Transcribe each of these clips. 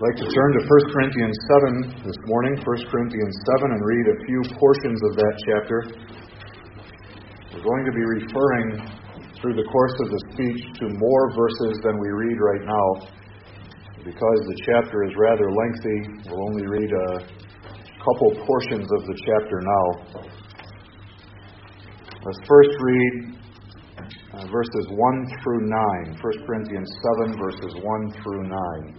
I'd like to turn to 1 Corinthians 7 this morning, 1 Corinthians 7, and read a few portions of that chapter. We're going to be referring through the course of the speech to more verses than we read right now. Because the chapter is rather lengthy, we'll only read a couple portions of the chapter now. Let's first read verses 1 through 9. 1 Corinthians 7, verses 1 through 9.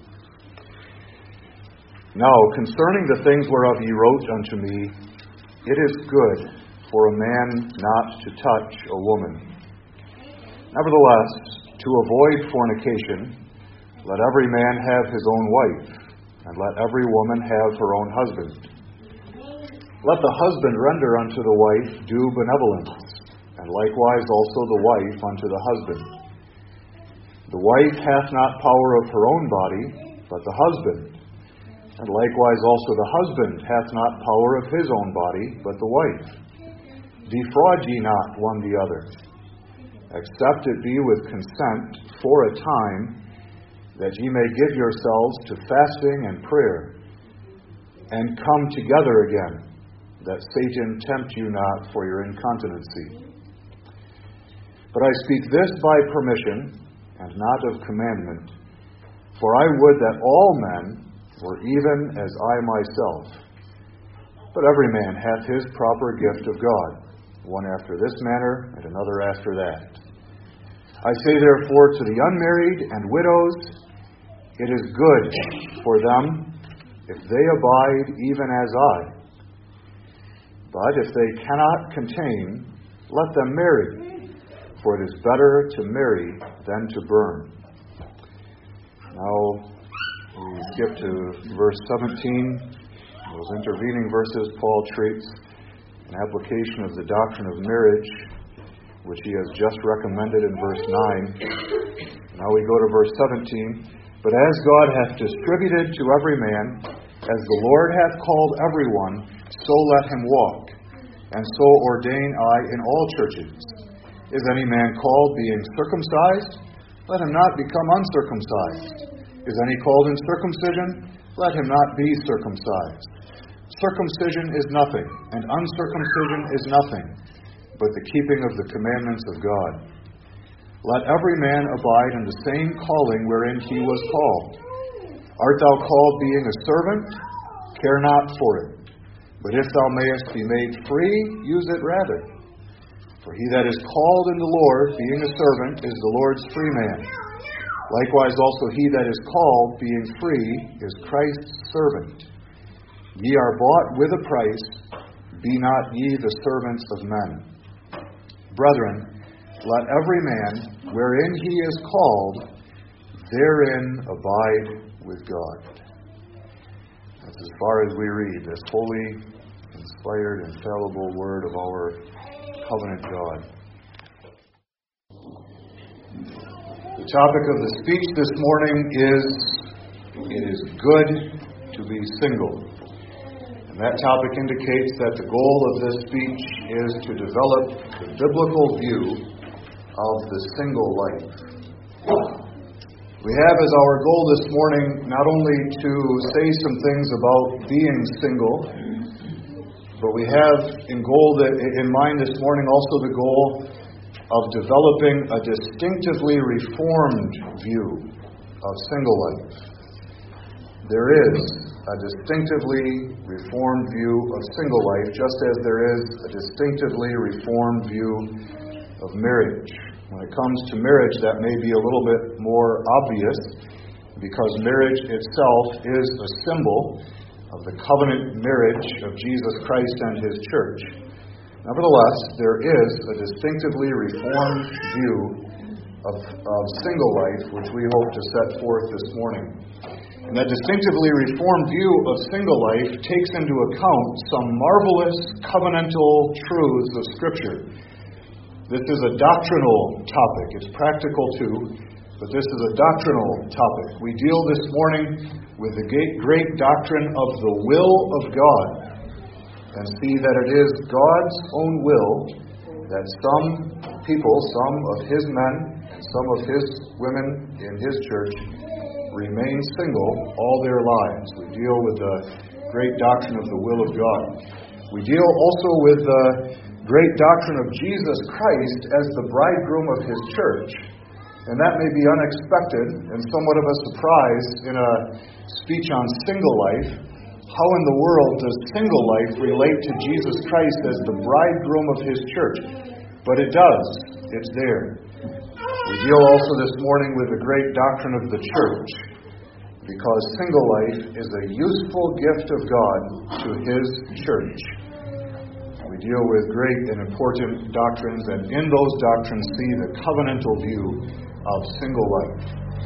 Now, concerning the things whereof ye wrote unto me, it is good for a man not to touch a woman. Nevertheless, to avoid fornication, let every man have his own wife, and let every woman have her own husband. Let the husband render unto the wife due benevolence, and likewise also the wife unto the husband. The wife hath not power of her own body, but the husband. And likewise also the husband hath not power of his own body, but the wife. Defraud ye not one the other, except it be with consent for a time, that ye may give yourselves to fasting and prayer, and come together again, that Satan tempt you not for your incontinency. But I speak this by permission, and not of commandment, for I would that all men were even as I myself. But every man hath his proper gift of God, one after this manner, and another after that. I say therefore to the unmarried and widows, it is good for them if they abide even as I. But if they cannot contain, let them marry, for it is better to marry than to burn. Now, we skip to verse 17. Those intervening verses, Paul treats an application of the doctrine of marriage, which he has just recommended in verse 9. Now we go to verse 17. But as God hath distributed to every man, as the Lord hath called everyone, so let him walk. And so ordain I in all churches. Is any man called being circumcised? Let him not become uncircumcised. Is any called in circumcision? Let him not be circumcised. Circumcision is nothing, and uncircumcision is nothing, but the keeping of the commandments of God. Let every man abide in the same calling wherein he was called. Art thou called being a servant? Care not for it. But if thou mayest be made free, use it rather. For he that is called in the Lord, being a servant, is the Lord's free man. Likewise also he that is called, being free, is Christ's servant. Ye are bought with a price, be not ye the servants of men. Brethren, let every man, wherein he is called, therein abide with God. That's as far as we read this holy, inspired, infallible word of our covenant God. The topic of the speech this morning is, it is good to be single. And that topic indicates that the goal of this speech is to develop the biblical view of the single life. We have as our goal this morning not only to say some things about being single, but we have in mind this morning also the goal of developing a distinctively reformed view of single life. There is a distinctively reformed view of single life, just as there is a distinctively reformed view of marriage. When it comes to marriage, that may be a little bit more obvious, because marriage itself is a symbol of the covenant marriage of Jesus Christ and His church. Nevertheless, there is a distinctively reformed view of single life, which we hope to set forth this morning. And that distinctively reformed view of single life takes into account some marvelous covenantal truths of Scripture. This is a doctrinal topic. It's practical too, but this is a doctrinal topic. We deal this morning with the great doctrine of the will of God, and see that it is God's own will that some people, some of His men, and some of His women in His church, remain single all their lives. We deal with the great doctrine of the will of God. We deal also with the great doctrine of Jesus Christ as the bridegroom of His church. And that may be unexpected and somewhat of a surprise in a speech on single life. How in the world does single life relate to Jesus Christ as the bridegroom of His church? But it does. It's there. We deal also this morning with the great doctrine of the church, because single life is a useful gift of God to His church. We deal with great and important doctrines, and in those doctrines see the covenantal view of single life.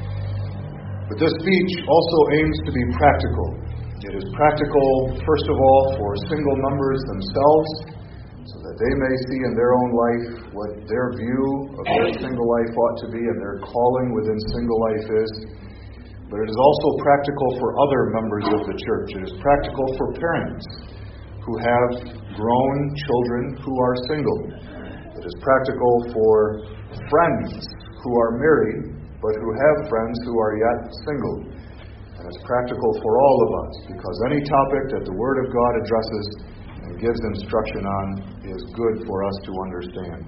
But this speech also aims to be practical. It is practical, first of all, for single members themselves, so that they may see in their own life what their view of their single life ought to be and their calling within single life is. But it is also practical for other members of the church. It is practical for parents who have grown children who are single. It is practical for friends who are married, but who have friends who are yet single. And it's practical for all of us, because any topic that the Word of God addresses and gives instruction on is good for us to understand.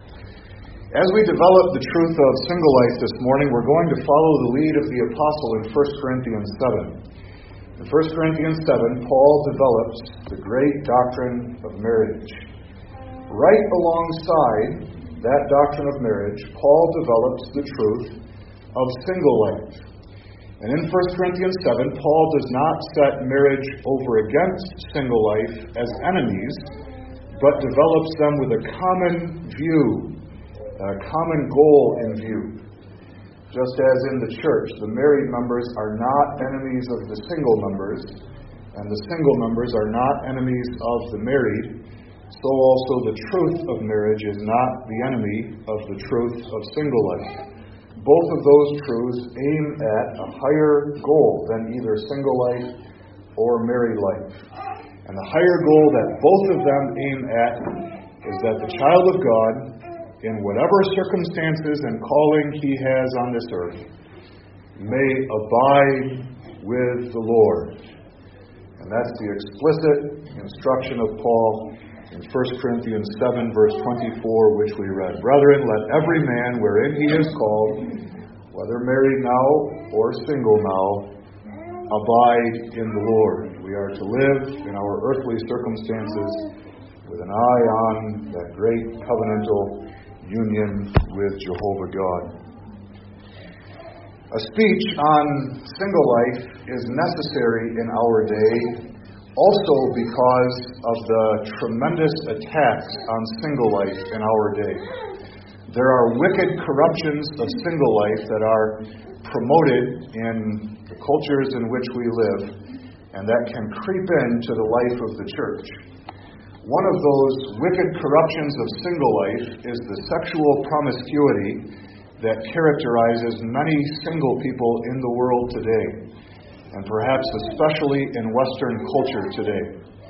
As we develop the truth of single life this morning, we're going to follow the lead of the apostle in 1 Corinthians 7. In 1 Corinthians 7, Paul develops the great doctrine of marriage. Right alongside that doctrine of marriage, Paul develops the truth of single life. And in 1 Corinthians 7, Paul does not set marriage over against single life as enemies, but develops them with a common view, a common goal in view. Just as in the church, the married members are not enemies of the single members, and the single members are not enemies of the married, so also the truth of marriage is not the enemy of the truth of single life. Both of those truths aim at a higher goal than either single life or married life. And the higher goal that both of them aim at is that the child of God, in whatever circumstances and calling he has on this earth, may abide with the Lord. And that's the explicit instruction of Paul in 1 Corinthians 7, verse 24, which we read. Brethren, let every man wherein he is called, whether married now or single now, abide in the Lord. We are to live in our earthly circumstances with an eye on that great covenantal union with Jehovah God. A speech on single life is necessary in our day, also because of the tremendous attacks on single life in our day. There are wicked corruptions of single life that are promoted in the cultures in which we live, and that can creep into the life of the church. One of those wicked corruptions of single life is the sexual promiscuity that characterizes many single people in the world today, and perhaps especially in Western culture today.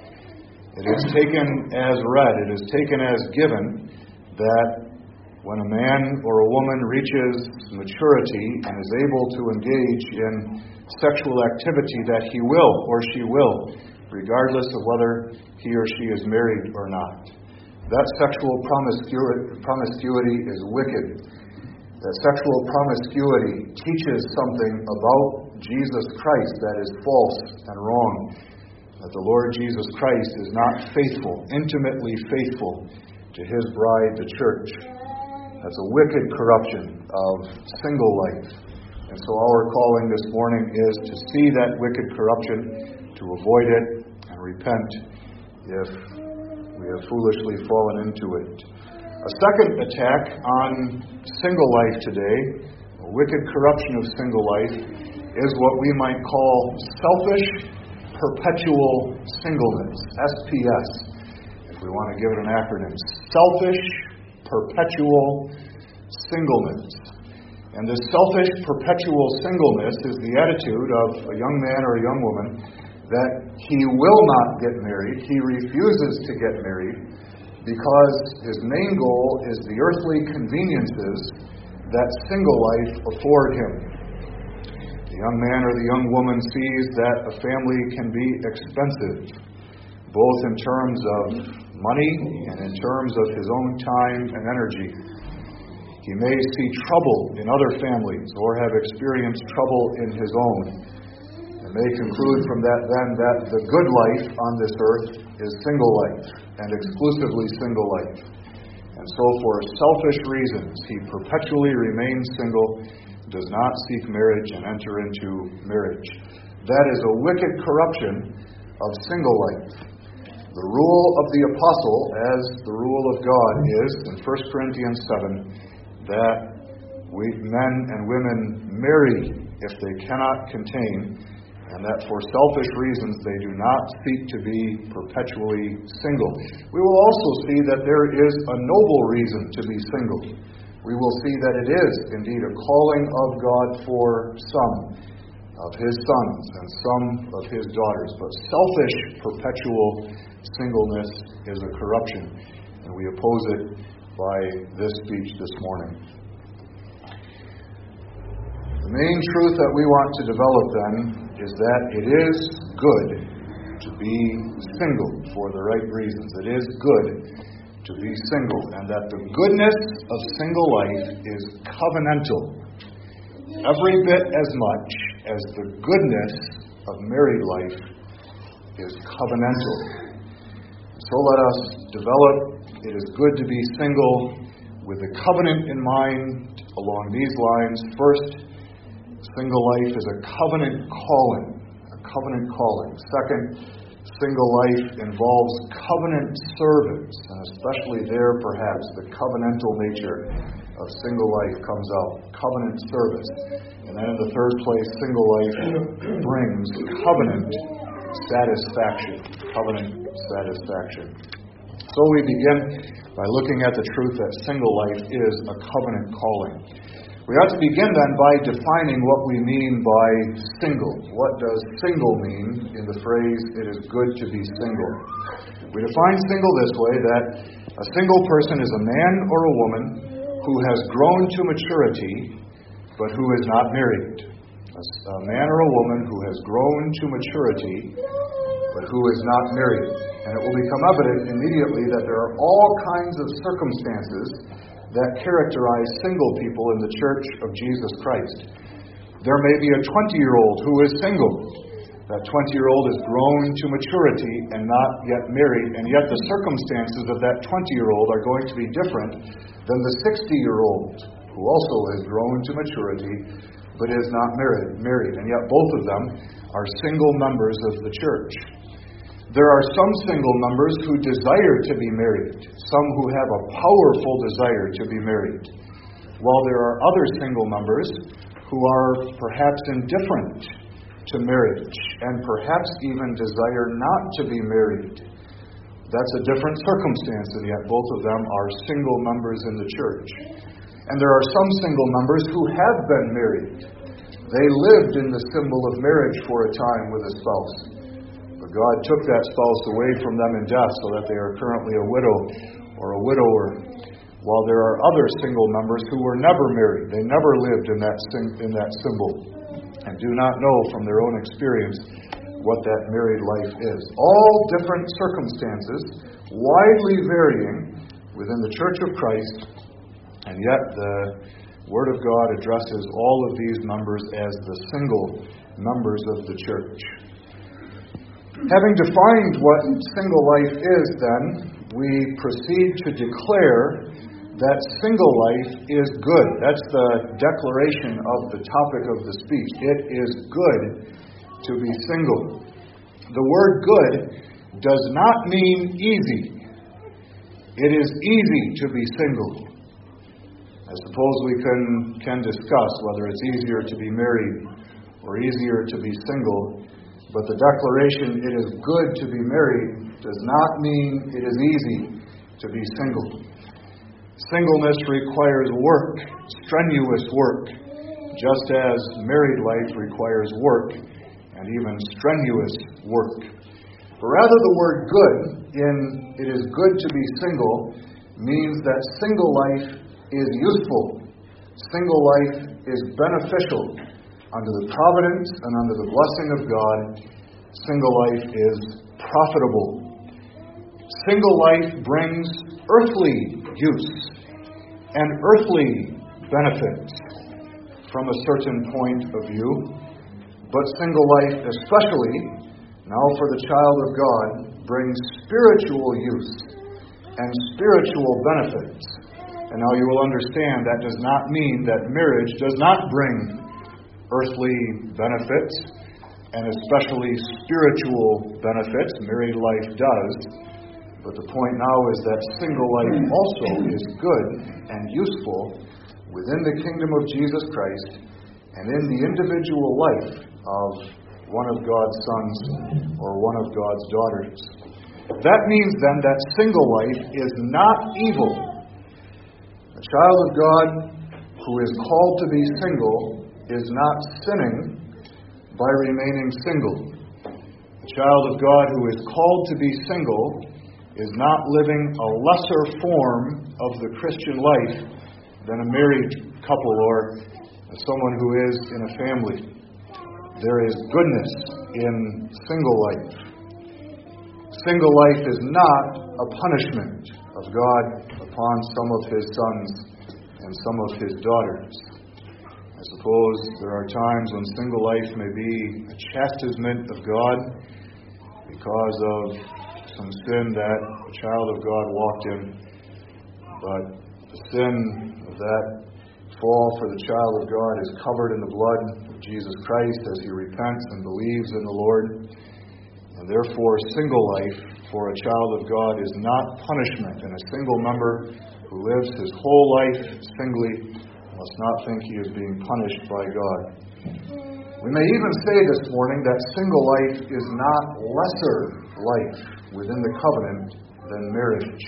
It is taken as read, it is taken as given that when a man or a woman reaches maturity and is able to engage in sexual activity, that he will or she will, regardless of whether he or she is married or not. That sexual promiscuity is wicked. That sexual promiscuity teaches something about Jesus Christ that is false and wrong. That the Lord Jesus Christ is not faithful, intimately faithful to His bride, the church. That's a wicked corruption of single life. And so our calling this morning is to see that wicked corruption, to avoid it, and repent if we have foolishly fallen into it. A second attack on single life today, a wicked corruption of single life, is what we might call selfish perpetual singleness, SPS, if we want to give it an acronym. Selfish perpetual singleness. And this selfish perpetual singleness is the attitude of a young man or a young woman that he will not get married, he refuses to get married, because his main goal is the earthly conveniences that single life afford him. The young man or the young woman sees that a family can be expensive, both in terms of money and in terms of his own time and energy. He may see trouble in other families or have experienced trouble in his own, and may conclude from that then that the good life on this earth is single life and exclusively single life. And so for selfish reasons, he perpetually remains single, does not seek marriage and enter into marriage. That is a wicked corruption of single life. The rule of the apostle, as the rule of God, is, in 1 Corinthians 7, that men and women marry if they cannot contain, and that for selfish reasons they do not seek to be perpetually single. We will also see that there is a noble reason to be single. We will see that it is indeed a calling of God for some of His sons and some of His daughters. But selfish, perpetual singleness is a corruption, and we oppose it by this speech this morning. The main truth that we want to develop then is that it is good to be single for the right reasons. It is good to be single, and that the goodness of single life is covenantal, every bit as much as the goodness of married life is covenantal. So let us develop, it is good to be single with a covenant in mind along these lines. First, single life is a covenant calling. Second, single life involves covenant service, and especially there perhaps the covenantal nature of single life comes out. Covenant service. And then in the third place, single life brings covenant satisfaction. So we begin by looking at the truth that single life is a covenant calling. We ought to begin then by defining what we mean by single. What does single mean in the phrase, it is good to be single? We define single this way, that a single person is a man or a woman who has grown to maturity, but who is not married. A man or a woman who has grown to maturity, but who is not married. And it will become evident immediately that there are all kinds of circumstances that characterize single people in the Church of Jesus Christ. There may be a 20-year-old who is single. That 20-year-old is grown to maturity and not yet married, and yet the circumstances of that 20-year-old are going to be different than the 60-year-old who also has grown to maturity but is not married. And yet both of them are single members of the church. There are some single members who desire to be married, some who have a powerful desire to be married, while there are other single members who are perhaps indifferent to marriage and perhaps even desire not to be married. That's a different circumstance, and yet both of them are single members in the church. And there are some single members who have been married. They lived in the symbol of marriage for a time with a spouse. But God took that spouse away from them in death so that they are currently a widow or a widower. While there are other single members who were never married. They never lived in that symbol and do not know from their own experience what that married life is. All different circumstances, widely varying within the Church of Christ, and yet the Word of God addresses all of these members as the single members of the church. Having defined what single life is, then, we proceed to declare that single life is good. That's the declaration of the topic of the speech. It is good to be single. The word good does not mean easy. It is easy to be single. I suppose we can discuss whether it's easier to be married or easier to be single, but the declaration, it is good to be married, does not mean it is easy to be single. Singleness requires work, strenuous work, just as married life requires work, and even strenuous work. But rather the word good, in it is good to be single, means that single life is useful. Single life is beneficial. under the providence and under the blessing of God, single life is profitable. Single life brings earthly use and earthly benefits from a certain point of view, but single life especially, now for the child of God, brings spiritual use and spiritual benefits. And now you will understand that does not mean that marriage does not bring earthly benefits, and especially spiritual benefits. Married life does. But the point now is that single life also is good and useful within the kingdom of Jesus Christ and in the individual life of one of God's sons or one of God's daughters. That means then that single life is not evil. A child of God who is called to be single is not sinning by remaining single. A child of God who is called to be single is not living a lesser form of the Christian life than a married couple or someone who is in a family. There is goodness in single life. Single life is not a punishment of God upon some of His sons and some of His daughters. I suppose there are times when single life may be a chastisement of God because of some sin that a child of God walked in. But the sin of that fall for the child of God is covered in the blood of Jesus Christ as he repents and believes in the Lord. And therefore, single life for a child of God is not punishment. And a single member who lives his whole life singly must not think he is being punished by God. We may even say this morning that single life is not lesser life within the covenant than marriage.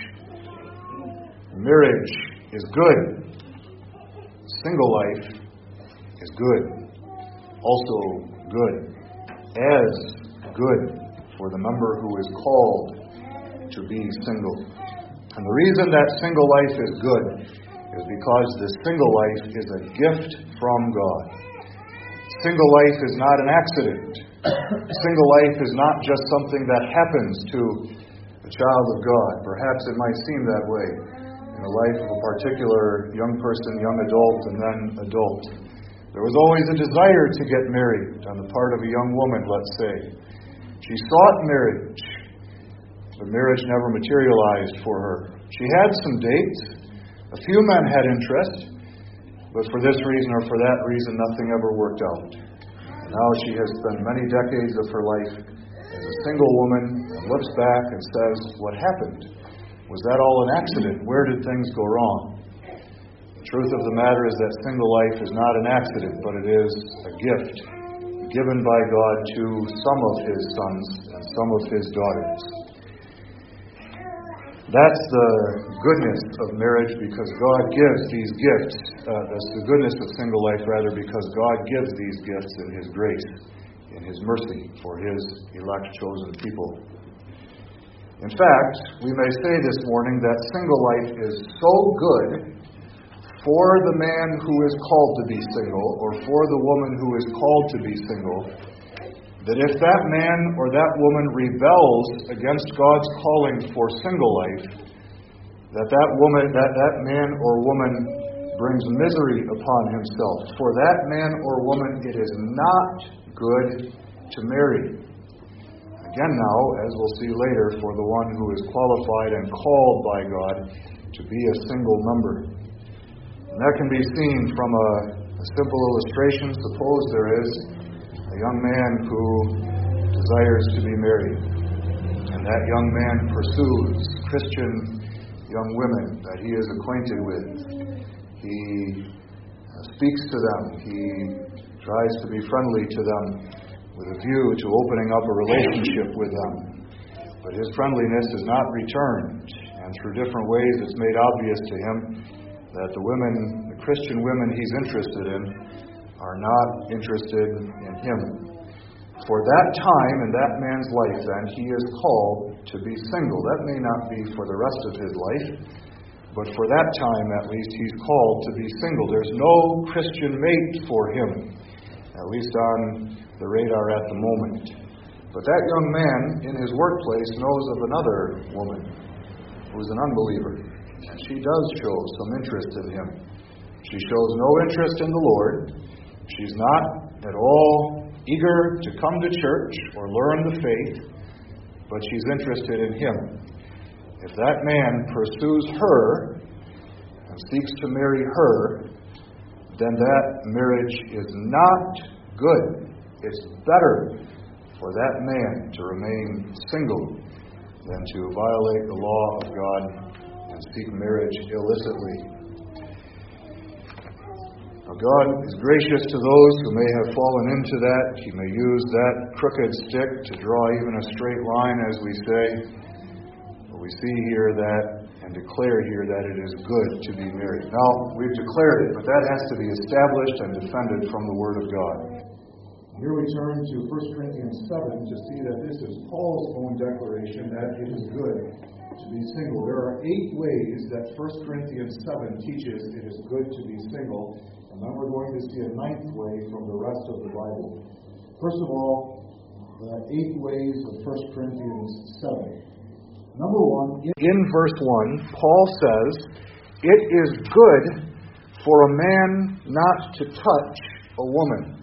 Marriage is good. Single life is good. Also good. As good for the member who is called to be single. And the reason that single life is good is because the single life is a gift from God. Single life is not an accident. Single life is not just something that happens to a child of God. Perhaps it might seem that way in the life of a particular young person, young adult, and then adult. There was always a desire to get married on the part of a young woman, let's say. She sought marriage, but marriage never materialized for her. She had some dates. A few men had interest, but for this reason or for that reason, nothing ever worked out. And now she has spent many decades of her life as a single woman and looks back and says, what happened? Was that all an accident? Where did things go wrong? The truth of the matter is that single life is not an accident, but it is a gift given by God to some of His sons and some of His daughters. That's the goodness of marriage because God gives these gifts. That's the goodness of single life, rather, because God gives these gifts in His grace, in His mercy for His elect chosen people. In fact, we may say this morning that single life is so good for the man who is called to be single, or for the woman who is called to be single, that if that man or that woman rebels against God's calling for single life, that man or woman brings misery upon himself. For that man or woman, it is not good to marry. Again now, as we'll see later, for the one who is qualified and called by God to be a single member. And that can be seen from a simple illustration. Suppose there is a young man who desires to be married, and that young man pursues Christian young women that he is acquainted with. He speaks to them. He tries to be friendly to them with a view to opening up a relationship with them. But his friendliness is not returned, and through different ways it's made obvious to him that the Christian women he's interested in, are not interested in him. For that time in that man's life, then, he is called to be single. That may not be for the rest of his life, but for that time, at least, he's called to be single. There's no Christian mate for him. at least on the radar at the moment. But that young man in his workplace knows of another woman who's an unbeliever, and she does show some interest in him. She shows no interest in the Lord. She's not at all eager to come to church or learn the faith, but she's interested in him. If that man pursues her and seeks to marry her, then that marriage is not good. It's better for that man to remain single than to violate the law of God and seek marriage illicitly. Now, God is gracious to those who may have fallen into that. He may use that crooked stick to draw even a straight line, as we say. But we see here that and declare here that it is good to be married. Now, we've declared it, but that has to be established and defended from the Word of God. Here we turn to 1 Corinthians 7 to see that this is Paul's own declaration that it is good to be single. There are 8 ways that 1 Corinthians 7 teaches it is good to be single, and then we're going to see a 9th way from the rest of the Bible. First of all, the 8 ways of 1 Corinthians 7. Number 1, in verse 1, Paul says, it is good for a man not to touch a woman.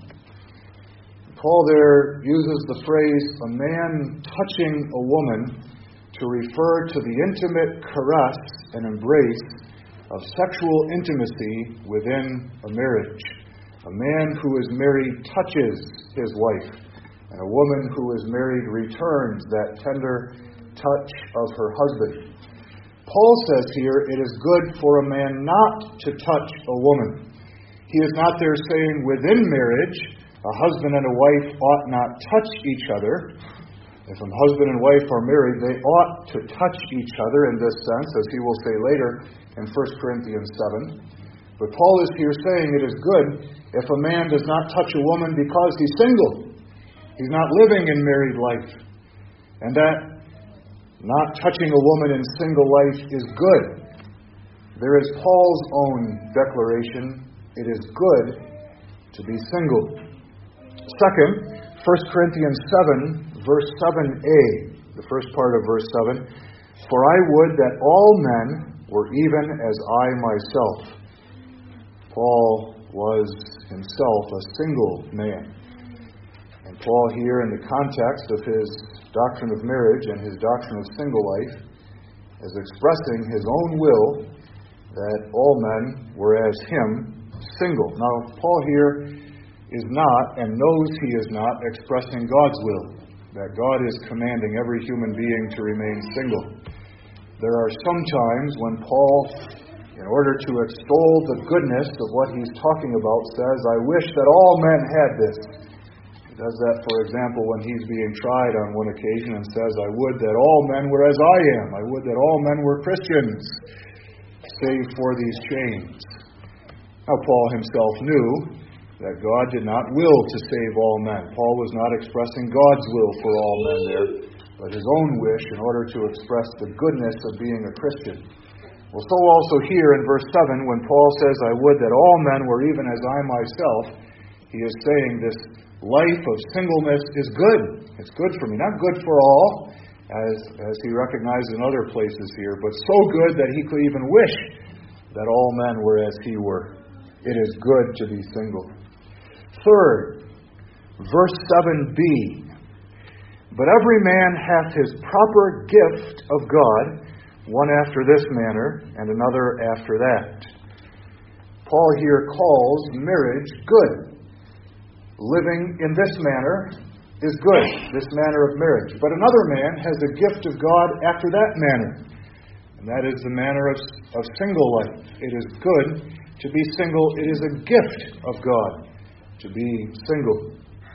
Paul there uses the phrase, a man touching a woman, to refer to the intimate caress and embrace of sexual intimacy within a marriage. A man who is married touches his wife, and a woman who is married returns that tender touch of her husband. Paul says here, it is good for a man not to touch a woman. He is not there saying within marriage, a husband and a wife ought not touch each other. If a husband and wife are married, they ought to touch each other in this sense, as he will say later in 1 Corinthians 7. But Paul is here saying it is good if a man does not touch a woman because he's single. He's not living in married life. And that not touching a woman in single life is good. There is Paul's own declaration, it is good to be single. Second, 1 Corinthians 7, verse 7a, the first part of verse 7, for I would that all men were even as I myself. Paul was himself a single man. And Paul here, in the context of his doctrine of marriage and his doctrine of single life, is expressing his own will that all men were as him, single. Now, Paul here is not, and knows he is not, expressing God's will, that God is commanding every human being to remain single. There are some times when Paul, in order to extol the goodness of what he's talking about, says, I wish that all men had this. He does that, for example, when he's being tried on one occasion and says, I would that all men were as I am. I would that all men were Christians, save for these chains. Now, Paul himself knew that God did not will to save all men. Paul was not expressing God's will for all men there, but his own wish in order to express the goodness of being a Christian. Well, so also here in verse 7, when Paul says, I would that all men were even as I myself, he is saying this life of singleness is good. It's good for me. Not good for all, as he recognizes in other places here, but so good that he could even wish that all men were as he were. It is good to be single. Third, verse 7b, but every man hath his proper gift of God, one after this manner, and another after that. Paul here calls marriage good. Living in this manner is good, this manner of marriage. But another man has a gift of God after that manner, and that is the manner of single life. It is good to be single. It is a gift of God to be single.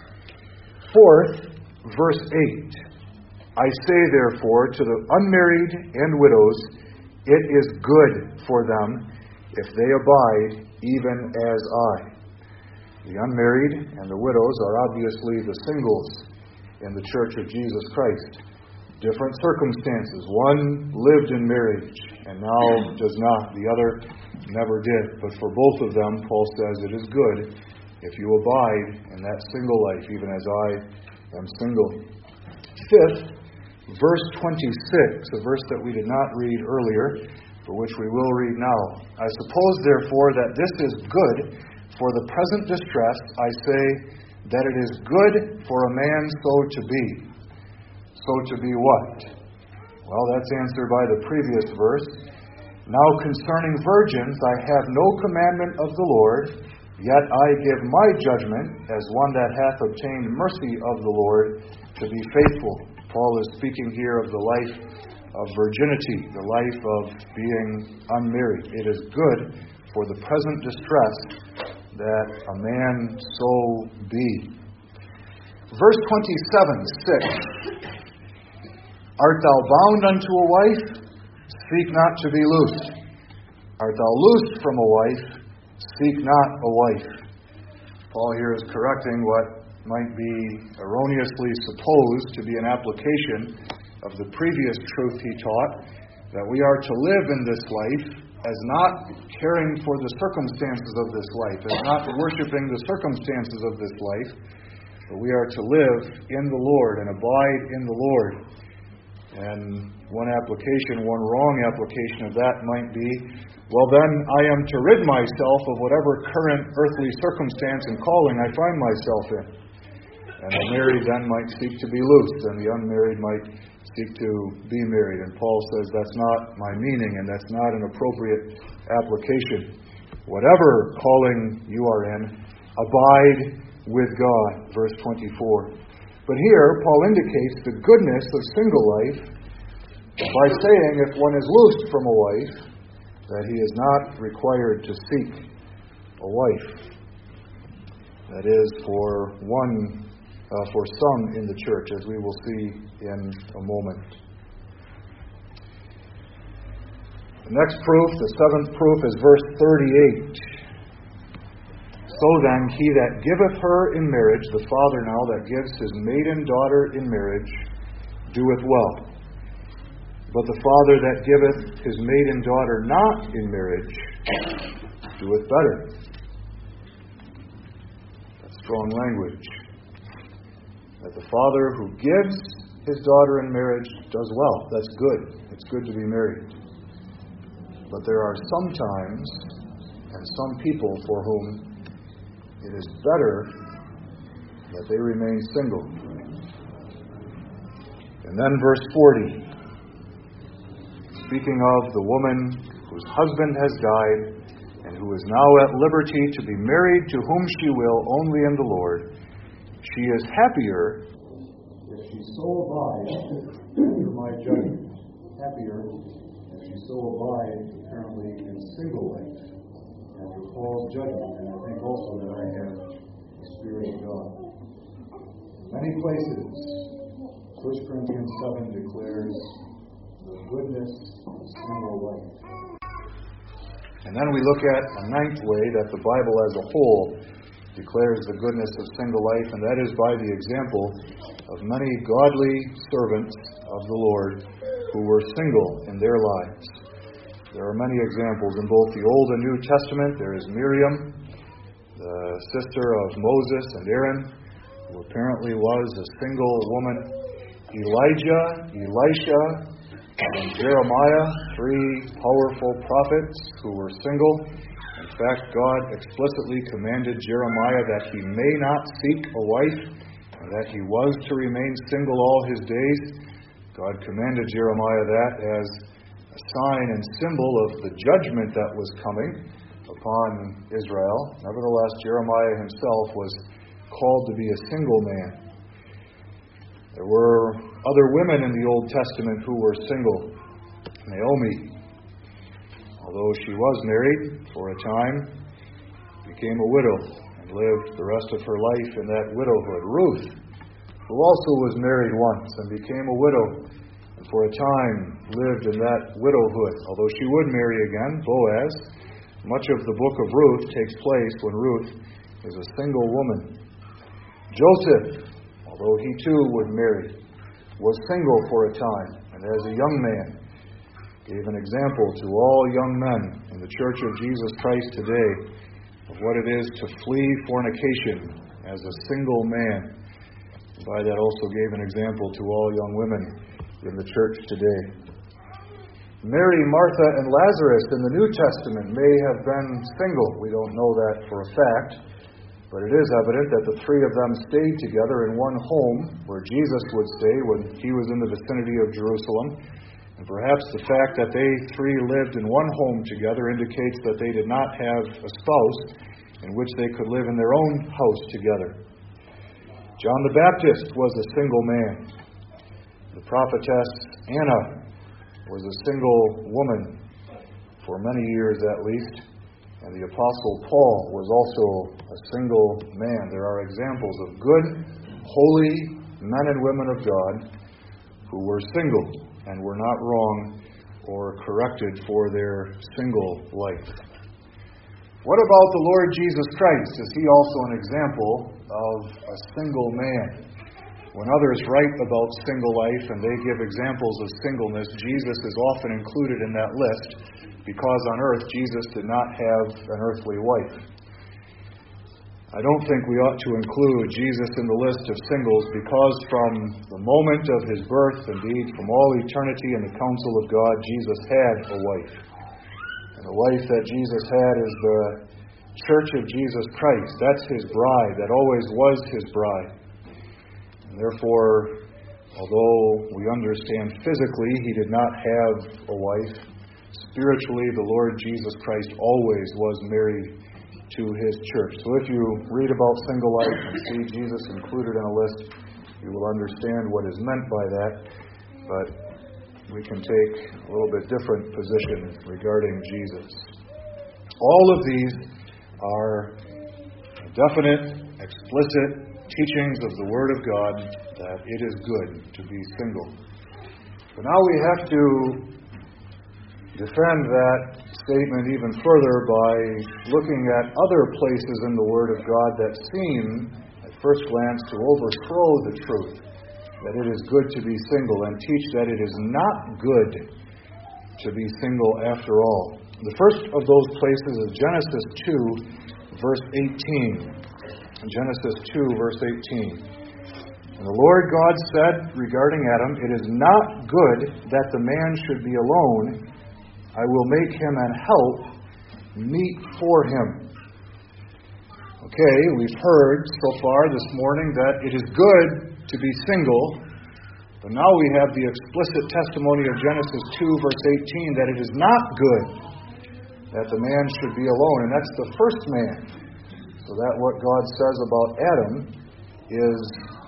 Fourth, verse 8. I say therefore to the unmarried and widows, it is good for them if they abide even as I. The unmarried and the widows are obviously the singles in the Church of Jesus Christ. Different circumstances. One lived in marriage and now does not. The other never did. But for both of them, Paul says it is good if you abide in that single life, even as I am single. Fifth, verse 26, a verse that we did not read earlier, but which we will read now. I suppose, therefore, that this is good for the present distress. I say that it is good for a man so to be. So to be what? Well, that's answered by the previous verse. Now concerning virgins, I have no commandment of the Lord, yet I give my judgment as one that hath obtained mercy of the Lord to be faithful. Paul is speaking here of the life of virginity, the life of being unmarried. It is good for the present distress that a man so be. Verse 27, 6. Art thou bound unto a wife? Seek not to be loosed. Art thou loosed from a wife? Seek not a wife. Paul here is correcting what might be erroneously supposed to be an application of the previous truth he taught, that we are to live in this life as not caring for the circumstances of this life, as not worshiping the circumstances of this life, but we are to live in the Lord and abide in the Lord. And one wrong application of that might be, well then I am to rid myself of whatever current earthly circumstance and calling I find myself in. And the married then might seek to be loosed, and the unmarried might seek to be married. And Paul says that's not my meaning, and that's not an appropriate application. Whatever calling you are in, abide with God. Verse 24. But here, Paul indicates the goodness of single life by saying if one is loosed from a wife, that he is not required to seek a wife. That is for some in the church, as we will see in a moment. The next proof, the seventh proof, is verse 38. So then, he that giveth her in marriage, the father now that gives his maiden daughter in marriage, doeth well. But the father that giveth his maiden daughter not in marriage, doeth better. That's strong language. That the father who gives his daughter in marriage does well. That's good. It's good to be married. But there are some times and some people for whom it is better that they remain single. And then verse 40. Speaking of the woman whose husband has died and who is now at liberty to be married to whom she will only in the Lord, she is happier if she so abides under my judgment. Happier if she so abides apparently in single life under Paul's judgment. And I think also that I have the Spirit of God. Many places, 1 Corinthians 7 declares the goodness of single life. And then we look at a ninth way that the Bible as a whole declares the goodness of single life, and that is by the example of many godly servants of the Lord who were single in their lives. There are many examples in both the Old and New Testament. There is Miriam, the sister of Moses and Aaron, who apparently was a single woman. Elijah, Elisha, and Jeremiah, three powerful prophets who were single. In fact, God explicitly commanded Jeremiah that he may not seek a wife, and that he was to remain single all his days. God commanded Jeremiah that as a sign and symbol of the judgment that was coming upon Israel. Nevertheless, Jeremiah himself was called to be a single man. There were other women in the Old Testament who were single. Naomi, although she was married for a time, became a widow and lived the rest of her life in that widowhood. Ruth, who also was married once and became a widow, and for a time lived in that widowhood, although she would marry again, Boaz. Much of the book of Ruth takes place when Ruth is a single woman. Joseph, although he too would marry, was single for a time, and as a young man, gave an example to all young men in the Church of Jesus Christ today of what it is to flee fornication as a single man. By that also gave an example to all young women in the church today. Mary, Martha, and Lazarus in the New Testament may have been single. We don't know that for a fact, but it is evident that the three of them stayed together in one home where Jesus would stay when he was in the vicinity of Jerusalem. And perhaps the fact that they three lived in one home together indicates that they did not have a spouse in which they could live in their own house together. John the Baptist was a single man. The prophetess Anna was a single woman for many years at least. And the Apostle Paul was also a single man. There are examples of good, holy men and women of God who were single and were not wrong or corrected for their single life. What about the Lord Jesus Christ? Is he also an example of a single man? When others write about single life and they give examples of singleness, Jesus is often included in that list because on earth Jesus did not have an earthly wife. I don't think we ought to include Jesus in the list of singles because from the moment of his birth, indeed from all eternity in the counsel of God, Jesus had a wife. And the wife that Jesus had is the Church of Jesus Christ. That's his bride. That always was his bride. And therefore, although we understand physically he did not have a wife, spiritually the Lord Jesus Christ always was married to his church. So if you read about single life and see Jesus included in a list, you will understand what is meant by that. But we can take a little bit different position regarding Jesus. All of these are definite, explicit teachings of the Word of God that it is good to be single. But now we have to defend that statement even further by looking at other places in the Word of God that seem, at first glance, to overthrow the truth that it is good to be single and teach that it is not good to be single after all. The first of those places is Genesis 2, verse 18. Genesis 2, verse 18. And the Lord God said regarding Adam, "It is not good that the man should be alone. I will make him an help meet for him." Okay, we've heard so far this morning that it is good to be single, but now we have the explicit testimony of Genesis 2, verse 18, that it is not good that the man should be alone, and that's the first man. So that what God says about Adam is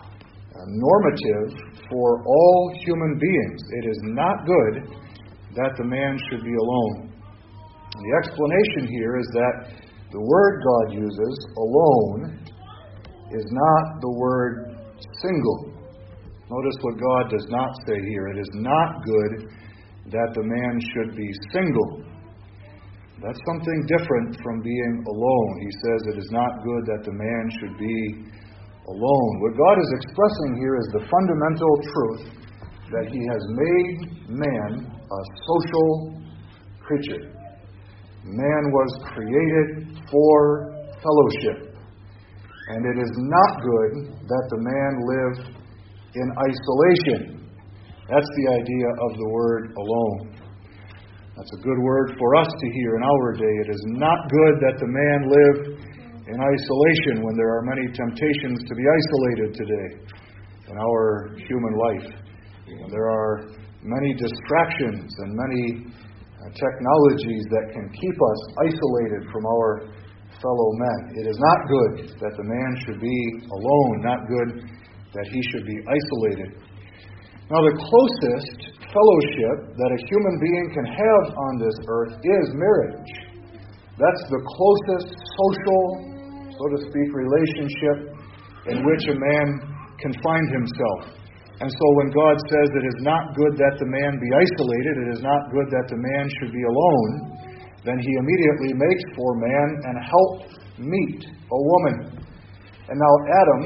normative for all human beings. It is not good that the man should be alone. And the explanation here is that the word God uses, alone, is not the word single. Notice what God does not say here. It is not good that the man should be single. That's something different from being alone. He says it is not good that the man should be alone. What God is expressing here is the fundamental truth that he has made man a social creature. Man was created for fellowship. And it is not good that the man live in isolation. That's the idea of the word alone. That's a good word for us to hear in our day. It is not good that the man live in isolation when there are many temptations to be isolated today in our human life. And there are many distractions and many technologies that can keep us isolated from our fellow men. It is not good that the man should be alone, not good that he should be isolated. Now, the closest fellowship that a human being can have on this earth is marriage. That's the closest social, so to speak, relationship in which a man can find himself. And so when God says it is not good that the man be isolated, it is not good that the man should be alone, then he immediately makes for man an help meet, a woman. And now Adam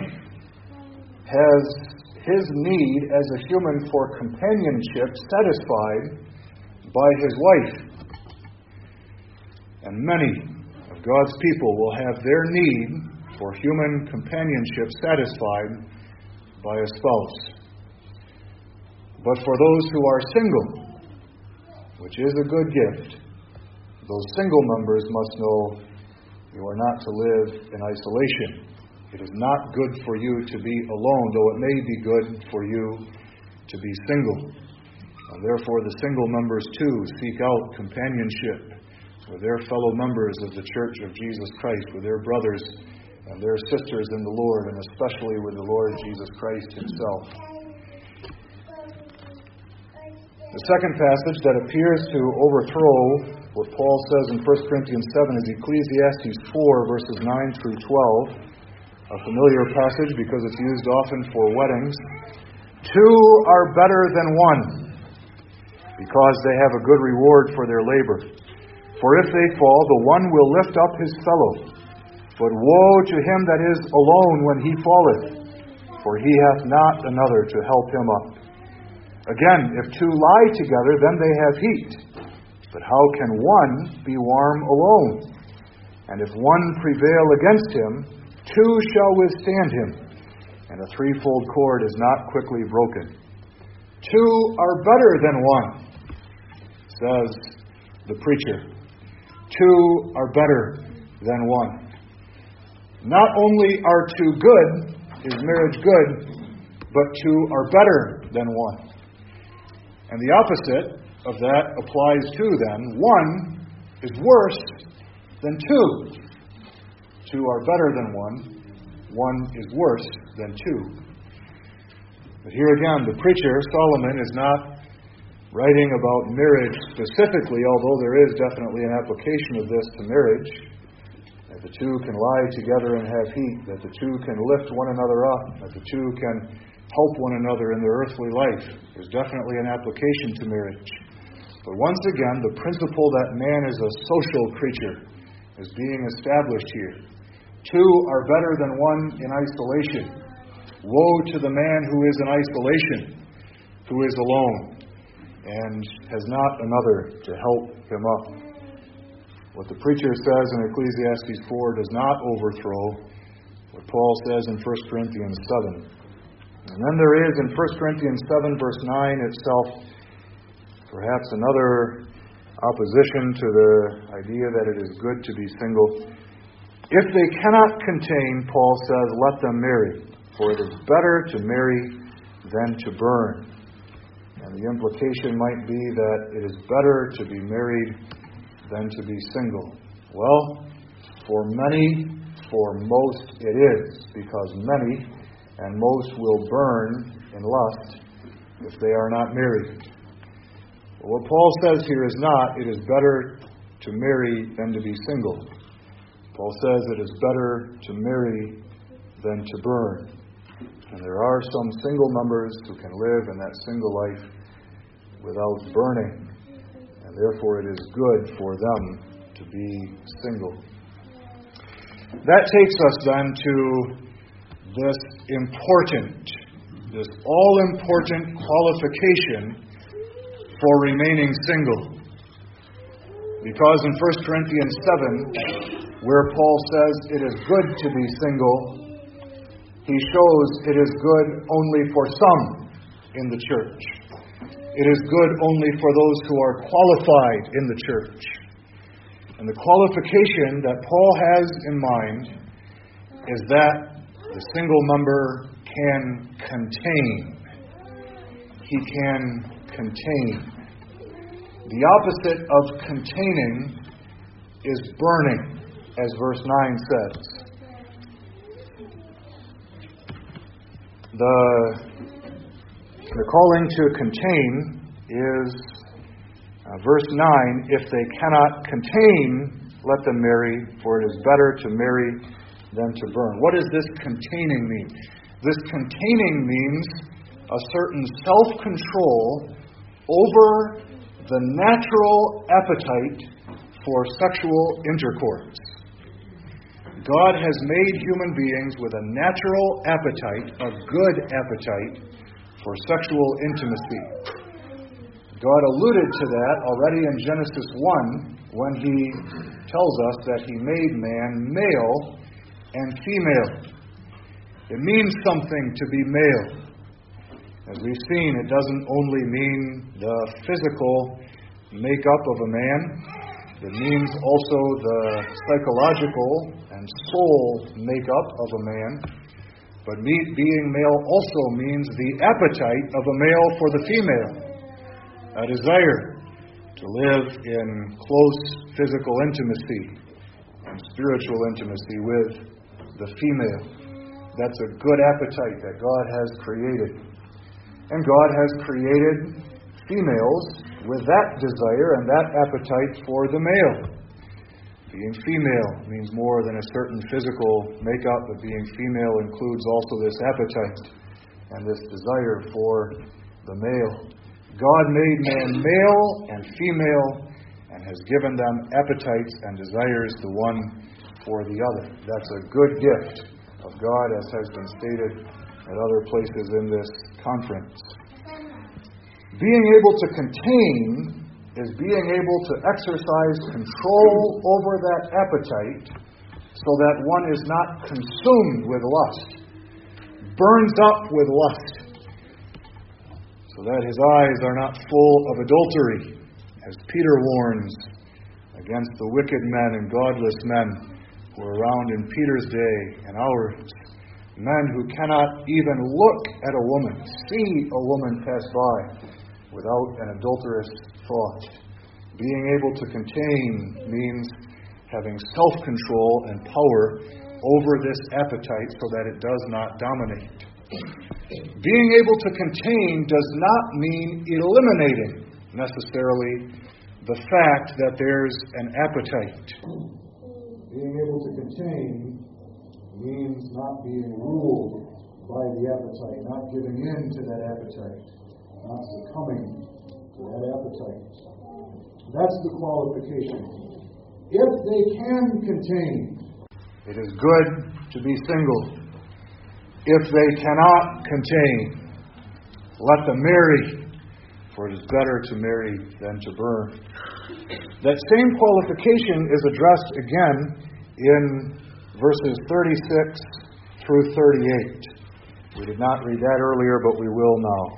has his need as a human for companionship satisfied by his wife. And many of God's people will have their need for human companionship satisfied by a spouse. But for those who are single, which is a good gift, those single members must know you are not to live in isolation. It is not good for you to be alone, though it may be good for you to be single. And therefore the single members too seek out companionship with their fellow members of the Church of Jesus Christ, with their brothers and their sisters in the Lord, and especially with the Lord Jesus Christ Himself. The second passage that appears to overthrow what Paul says in 1 Corinthians 7 is Ecclesiastes 4, verses 9 through 12, a familiar passage because it's used often for weddings. Two are better than one, because they have a good reward for their labor. For if they fall, the one will lift up his fellow. But woe to him that is alone when he falleth, for he hath not another to help him up. Again, if two lie together, then they have heat. But how can one be warm alone? And if one prevail against him, two shall withstand him, and a threefold cord is not quickly broken. Two are better than one, says the preacher. Two are better than one. Not only are two good, is marriage good, but two are better than one. And the opposite of that applies too then. One is worse than two. Two are better than one. One is worse than two. But here again, the preacher, Solomon, is not writing about marriage specifically, although there is definitely an application of this to marriage. That the two can lie together and have heat, that the two can lift one another up, that the two can help one another in their earthly life. There's definitely an application to marriage. But once again, the principle that man is a social creature is being established here. Two are better than one in isolation. Woe to the man who is in isolation, who is alone, and has not another to help him up. What the preacher says in Ecclesiastes 4 does not overthrow what Paul says in 1 Corinthians 7. And then there is in 1 Corinthians 7 verse 9 itself perhaps another opposition to the idea that it is good to be single. If they cannot contain, Paul says, let them marry, for it is better to marry than to burn. And the implication might be that it is better to be married than to be single. Well, for many, for most it is, because many and most will burn in lust if they are not married. But what Paul says here is not, it is better to marry than to be single. Paul says it is better to marry than to burn. And there are some single members who can live in that single life without burning. And therefore it is good for them to be single. That takes us then to this all-important qualification for remaining single. Because in 1 Corinthians 7, where Paul says it is good to be single, he shows it is good only for some in the church. It is good only for those who are qualified in the church. And the qualification that Paul has in mind is that the single member can contain. He can contain. The opposite of containing is burning, as verse 9 says. The calling to contain is verse 9, if they cannot contain, let them marry, for it is better to marry than to burn. What does this containing mean? This containing means a certain self-control over the natural appetite for sexual intercourse. God has made human beings with a natural appetite, a good appetite, for sexual intimacy. God alluded to that already in Genesis 1 when He tells us that He made man male and female. It means something to be male. As we've seen, it doesn't only mean the physical makeup of a man. It means also the psychological and soul makeup of a man. But being male also means the appetite of a male for the female, a desire to live in close physical intimacy and spiritual intimacy with the female. That's a good appetite that God has created. And God has created females with that desire and that appetite for the male. Being female means more than a certain physical makeup, but being female includes also this appetite and this desire for the male. God made man male and female and has given them appetites and desires, the one for the other. That's a good gift of God, as has been stated at other places in this conference. Being able to contain is being able to exercise control over that appetite so that one is not consumed with lust, burns up with lust, so that his eyes are not full of adultery, as Peter warns against the wicked men and godless men who are around in Peter's day and ours. Men who cannot even look at a woman, see a woman pass by, without an adulterous thought. Being able to contain means having self-control and power over this appetite so that it does not dominate. Being able to contain does not mean eliminating necessarily the fact that there's an appetite. Being able to contain means not being ruled by the appetite, not giving in to that appetite, not succumbing to that appetite. That's the qualification. If they can contain, it is good to be single. If they cannot contain, let them marry, for it is better to marry than to burn. That same qualification is addressed again in verses 36 through 38. We did not read that earlier, but we will now.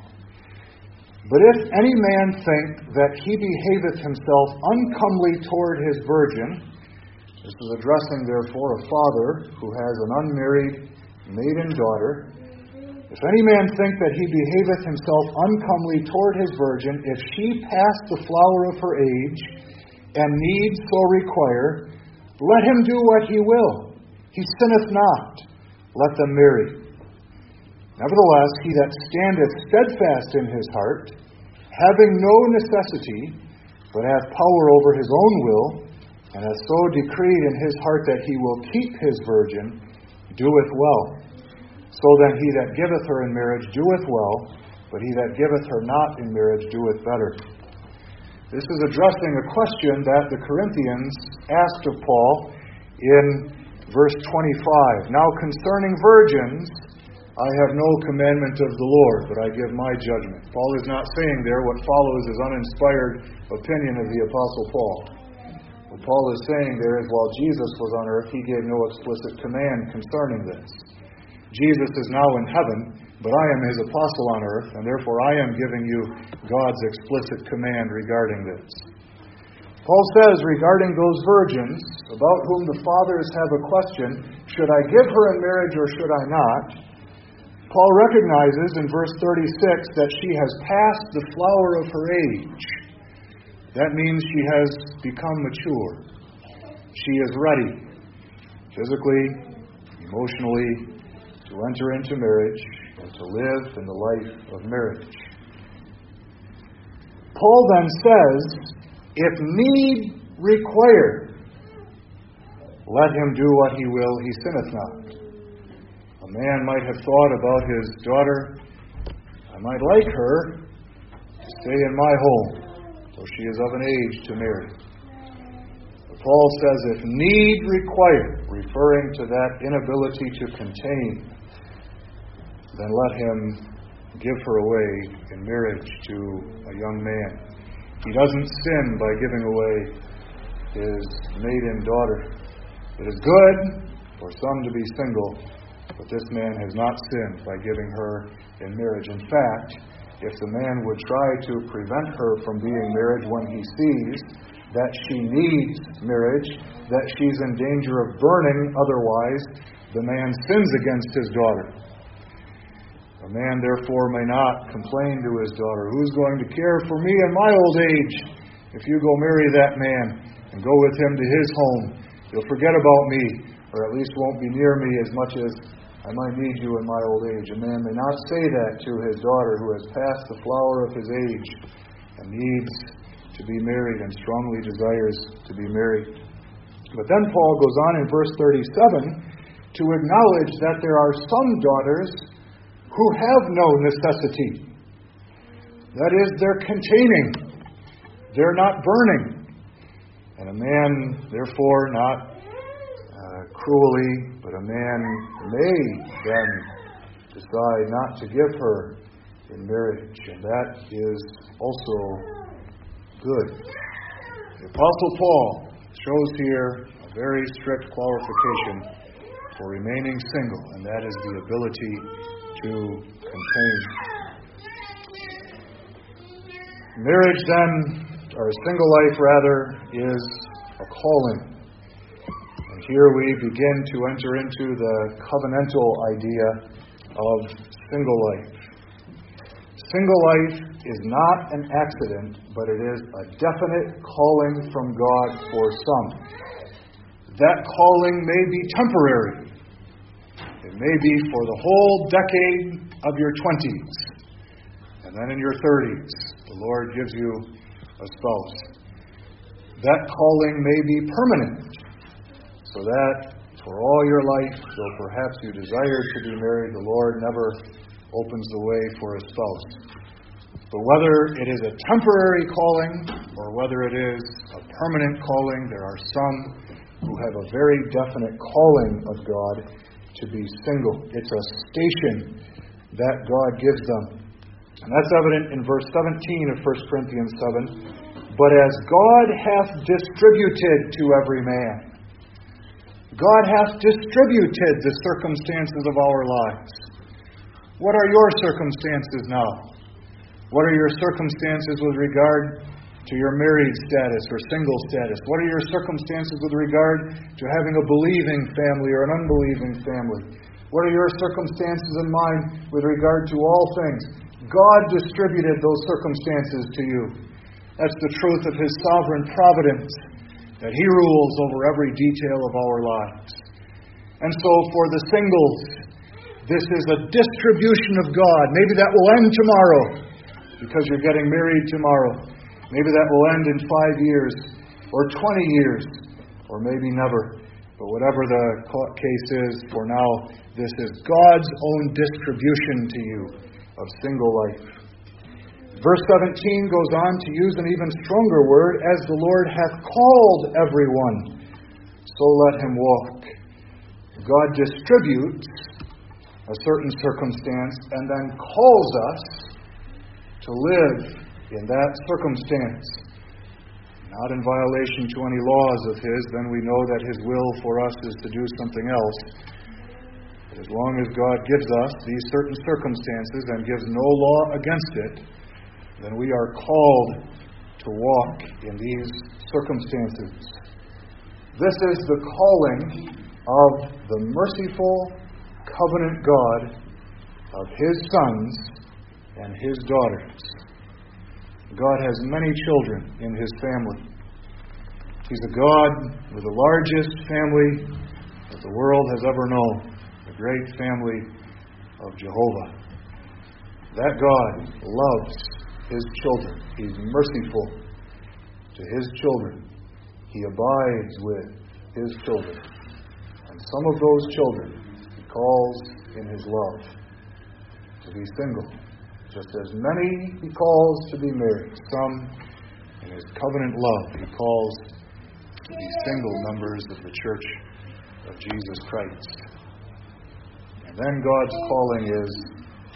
But if any man think that he behaveth himself uncomely toward his virgin, this is addressing therefore a father who has an unmarried maiden daughter. If any man think that he behaveth himself uncomely toward his virgin, if she pass the flower of her age, and need so require, let him do what he will. He sinneth not. Let them marry. Nevertheless, he that standeth steadfast in his heart, having no necessity, but hath power over his own will, and hath so decreed in his heart that he will keep his virgin, doeth well. So then he that giveth her in marriage doeth well, but he that giveth her not in marriage doeth better. This is addressing a question that the Corinthians asked of Paul in verse 25. Now concerning virgins, I have no commandment of the Lord, but I give my judgment. Paul is not saying there what follows is uninspired opinion of the Apostle Paul. What Paul is saying there is while Jesus was on earth, he gave no explicit command concerning this. Jesus is now in heaven, but I am his apostle on earth, and therefore I am giving you God's explicit command regarding this. Paul says regarding those virgins, about whom the fathers have a question, should I give her in marriage or should I not? Paul recognizes in verse 36 that she has passed the flower of her age. That means she has become mature. She is ready, physically, emotionally, to enter into marriage and to live in the life of marriage. Paul then says, if need require, let him do what he will, he sinneth not. A man might have thought about his daughter, I might like her to stay in my home till she is of an age to marry. But Paul says, if need require, referring to that inability to contain, then let him give her away in marriage to a young man. He doesn't sin by giving away his maiden daughter. It is good for some to be single, but this man has not sinned by giving her in marriage. In fact, if the man would try to prevent her from being married when he sees that she needs marriage, that she's in danger of burning otherwise, the man sins against his daughter. A man, therefore, may not complain to his daughter, "Who's going to care for me in my old age? If you go marry that man and go with him to his home, you'll forget about me, or at least won't be near me as much as I might need you in my old age." A man may not say that to his daughter who has passed the flower of his age and needs to be married and strongly desires to be married. But then Paul goes on in verse 37 to acknowledge that there are some daughters who have no necessity. That is, they're containing. They're not burning. And a man, therefore, not cruelly, but a man may then decide not to give her in marriage. And that is also good. The Apostle Paul shows here a very strict qualification for remaining single, and that is the ability to contain. Marriage, then, or a single life, rather, is a calling. And here we begin to enter into the covenantal idea of single life. Single life is not an accident, but it is a definite calling from God for some. That calling may be temporary. It may be for the whole decade of your 20s. And then in your 30s, the Lord gives you a spouse. That calling may be permanent, so that for all your life, though perhaps you desire to be married, the Lord never opens the way for a spouse. But whether it is a temporary calling or whether it is a permanent calling, there are some who have a very definite calling of God to be single. It's a station that God gives them. And that's evident in verse 17 of 1 Corinthians 7. But as God hath distributed to every man. God hath distributed the circumstances of our lives. What are your circumstances now? What are your circumstances with regard to your married status or single status? What are your circumstances with regard to having a believing family or an unbelieving family? What are your circumstances in mind with regard to all things? God distributed those circumstances to you. That's the truth of His sovereign providence, that He rules over every detail of our lives. And so for the singles, this is a distribution of God. Maybe that will end tomorrow, because you're getting married tomorrow. Maybe that will end in 5 years, or 20 years, or maybe never. But whatever the case is, for now, this is God's own distribution to you of single life. Verse 17 goes on to use an even stronger word, as the Lord hath called everyone, so let him walk. God distributes a certain circumstance and then calls us to live in that circumstance. Not in violation to any laws of His, then we know that His will for us is to do something else. But as long as God gives us these certain circumstances and gives no law against it, then we are called to walk in these circumstances. This is the calling of the merciful covenant God of His sons and His daughters. God has many children in His family. He's a God with the largest family that the world has ever known, the great family of Jehovah. That God loves His children. He's merciful to His children. He abides with His children. And some of those children He calls in His love to be single. Just as many He calls to be married, some in His covenant love He calls to be single members of the Church of Jesus Christ. And then God's calling is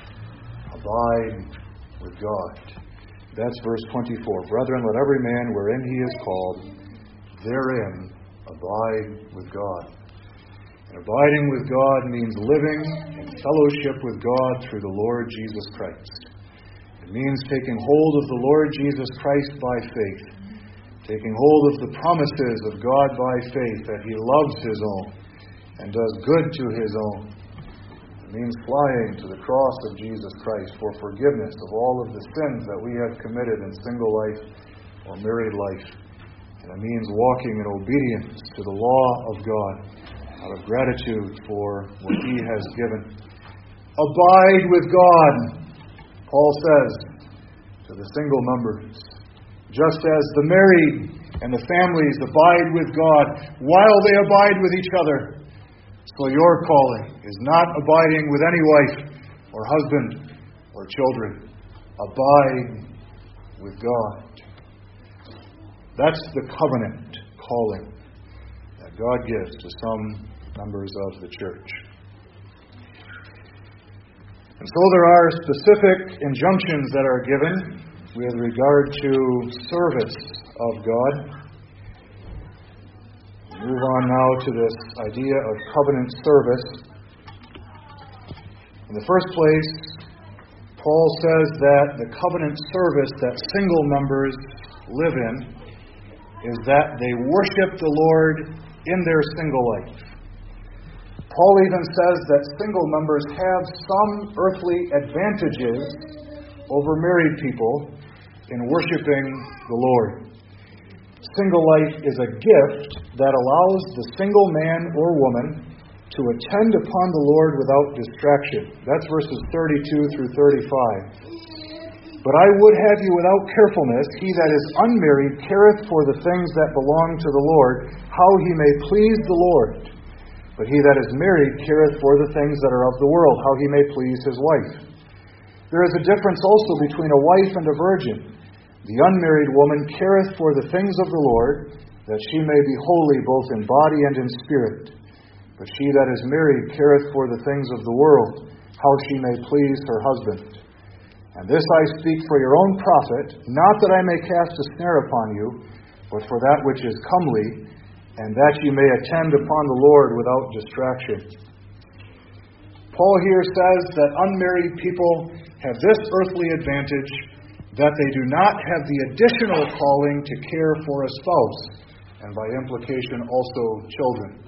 abide with God. That's verse 24. Brethren, let every man wherein he is called therein abide with God. And abiding with God means living in fellowship with God through the Lord Jesus Christ. It means taking hold of the Lord Jesus Christ by faith, taking hold of the promises of God by faith that He loves His own and does good to His own. It means flying to the cross of Jesus Christ for forgiveness of all of the sins that we have committed in single life or married life. And it means walking in obedience to the law of God out of gratitude for what He has given. Abide with God, Paul says to the single members. Just as the married and the families abide with God while they abide with each other, so your calling is not abiding with any wife or husband or children. Abide with God. That's the covenant calling that God gives to some members of the church. And so there are specific injunctions that are given with regard to service of God. Move on now to this idea of covenant service. In the first place, Paul says that the covenant service that single members live in is that they worship the Lord in their single life. Paul even says that single members have some earthly advantages over married people in worshiping the Lord. Single life is a gift that allows the single man or woman to attend upon the Lord without distraction. That's verses 32 through 35. But I would have you without carefulness, he that is unmarried careth for the things that belong to the Lord, how he may please the Lord. But he that is married careth for the things that are of the world, how he may please his wife. There is a difference also between a wife and a virgin. The unmarried woman careth for the things of the Lord, that she may be holy both in body and in spirit. But she that is married careth for the things of the world, how she may please her husband. And this I speak for your own profit, not that I may cast a snare upon you, but for that which is comely, and that you may attend upon the Lord without distraction. Paul here says that unmarried people have this earthly advantage, that they do not have the additional calling to care for a spouse, and by implication also children.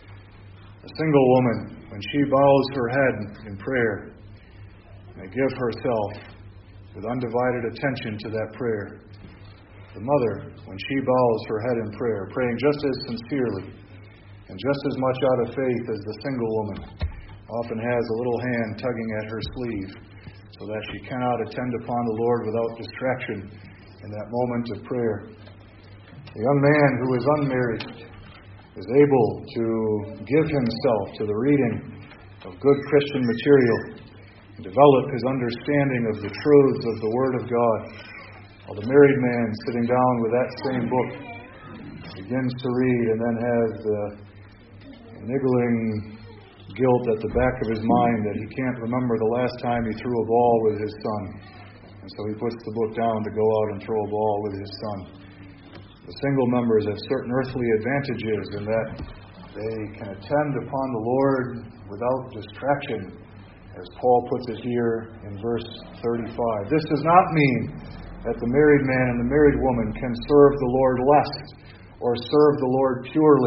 A single woman, when she bows her head in prayer, may give herself with undivided attention to that prayer. The mother, when she bows her head in prayer, praying just as sincerely and just as much out of faith as the single woman, often has a little hand tugging at her sleeve so that she cannot attend upon the Lord without distraction in that moment of prayer. The young man who is unmarried is able to give himself to the reading of good Christian material and develop his understanding of the truths of the Word of God, while the married man sitting down with that same book begins to read and then has the niggling guilt at the back of his mind that he can't remember the last time he threw a ball with his son. And so he puts the book down to go out and throw a ball with his son. The single members have certain earthly advantages in that they can attend upon the Lord without distraction, as Paul puts it here in verse 35. This does not mean that the married man and the married woman can serve the Lord less or serve the Lord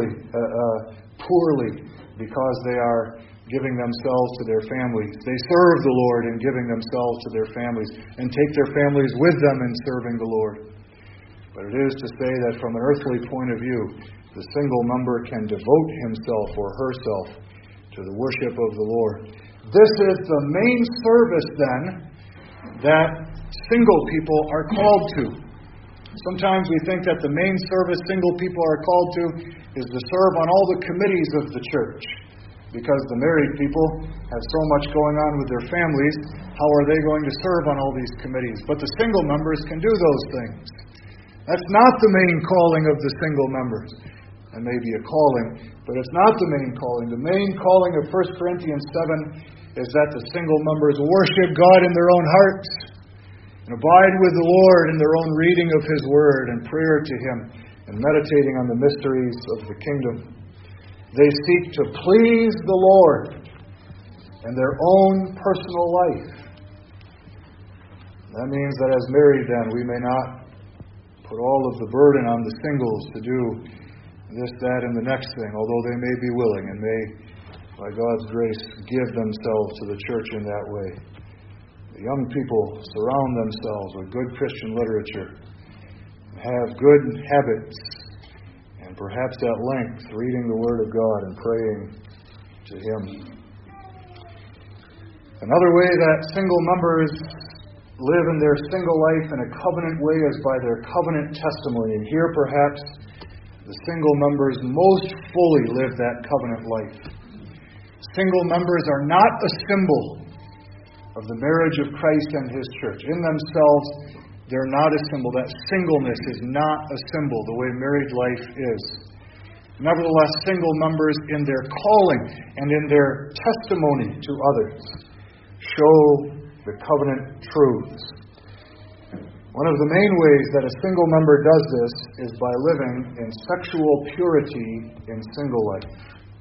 poorly because they are giving themselves to their families. They serve the Lord in giving themselves to their families and take their families with them in serving the Lord. But it is to say that from an earthly point of view, the single member can devote himself or herself to the worship of the Lord. This is the main service, then, that single people are called to. Sometimes we think that the main service single people are called to is to serve on all the committees of the church. Because the married people have so much going on with their families, how are they going to serve on all these committees? But the single members can do those things. That's not the main calling of the single members. It may be a calling, but it's not the main calling. The main calling of 1 Corinthians 7 is that the single members worship God in their own hearts and abide with the Lord in their own reading of His Word and prayer to Him and meditating on the mysteries of the kingdom. They seek to please the Lord in their own personal life. That means that as married then, we may not put all of the burden on the singles to do this, that, and the next thing, although they may be willing and may, by God's grace, give themselves to the church in that way. The young people surround themselves with good Christian literature, have good habits, and perhaps at length reading the Word of God and praying to Him. Another way that single members live in their single life in a covenant way is by their covenant testimony. And here perhaps the single members most fully live that covenant life. Single members are not a symbol of the marriage of Christ and His church. In themselves, they're not a symbol. That singleness is not a symbol the way married life is. Nevertheless, single members in their calling and in their testimony to others show the covenant truths. One of the main ways that a single member does this is by living in sexual purity in single life.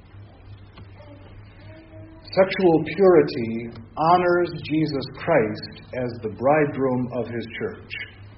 Sexual purity honors Jesus Christ as the bridegroom of His church.